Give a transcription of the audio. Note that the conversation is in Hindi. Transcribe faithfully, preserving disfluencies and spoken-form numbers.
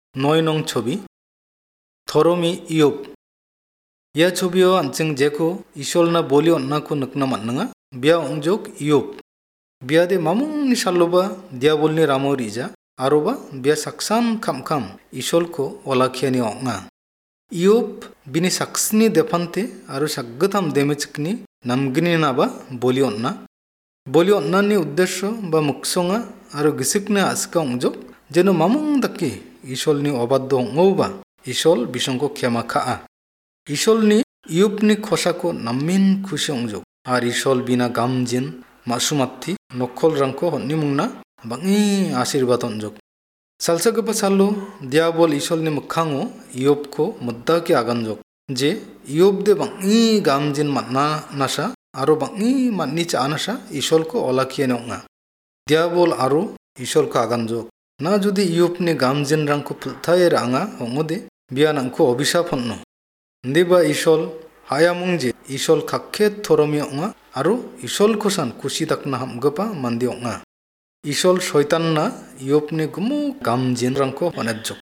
नय नं छवि धर्मी इयोब या छवियो आंचों जेको ईश्वरना बोली अन्नाको नकना माननाङा बिया अंजोक इयोब बिया दे मामुंनि साल्लोबा दियाबलनि रामो रिजा आरोबा बिया साक्सान खाम-खाम ईश्वरको अलाखियानि अंगा इयोब बिनि साक्सनि देफान्ते आरो साग्गोथाम देमेचकनि नामगिनि नाबा बोली अन्ना बोली अन्नानि उद्देश्य बा मुक्संगा आरो गिसिकनि आसका अंजोक जेनो मामुं दाक्के ईश्वरनि अबाध्य अंगौबा ईश्वर बिसंको क्षमा खाआ ईश्वरनि इयोबनि खसाको नामिन खुशी अंजोक आर ईश्वर बिना गामजिन मासुमात्थि नखल रांको हन्नि मुंना बाङि आशीर्वाद अंजोक सालसा गपा सालो दियाबल ईश्वरनि मोखाङो इयोबको मुद्दाके आगानजोक जे इयोब दे बाङि गामजिन मानना नासा आरो बाङि माननि चानासा ईश्वरको अलाखियानि अंगा दियाबल आरो ईश्वरको आगानजोक ना जुदि इयोबनि गामजिन रांको फुलथाय राङा हंगदे बिया नांको अभिशाप हन्नो देबा ईश्वर हायामुं जे ईश्वर खाखे धर्मी अंगा आरो ईश्वर कोसान खुशी दाकना हामगपा मान्दि अंगा ईश्वर शैतानना इयोबनि गुमु गामजिन रांको अनेजोक